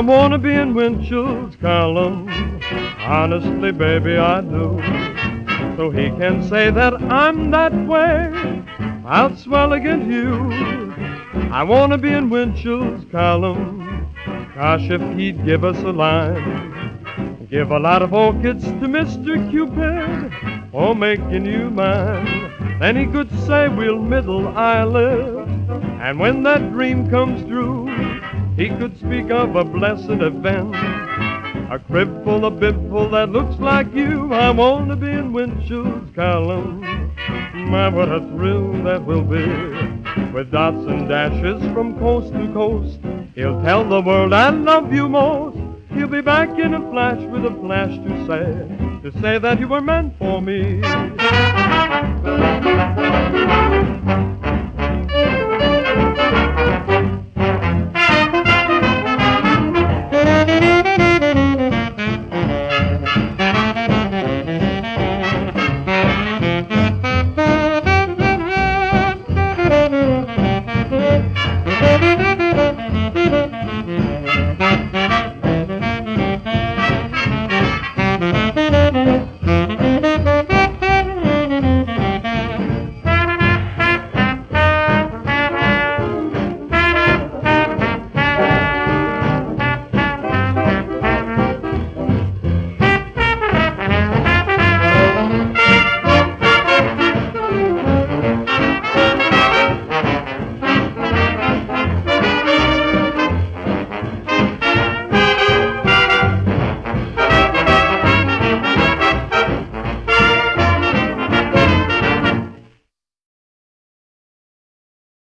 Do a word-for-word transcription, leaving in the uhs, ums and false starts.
wanna be in Winchell's column. Honestly, baby, I do. So he can say that I'm that way. I'll swell against you. I wanna be in Winchell's column. Gosh, if he'd give us a line, give a lot of orchids to Mister Cupid for making you mine. Then he could say we'll middle eyelid, and when that dream comes true, he could speak of a blessed event, a crib full, a bib full that looks like you. I want to be in Winchell's column. My, what a thrill that will be, with dots and dashes from coast to coast. He'll tell the world I love you most. He'll be back in a flash with a flash to say, to say that you were meant for me.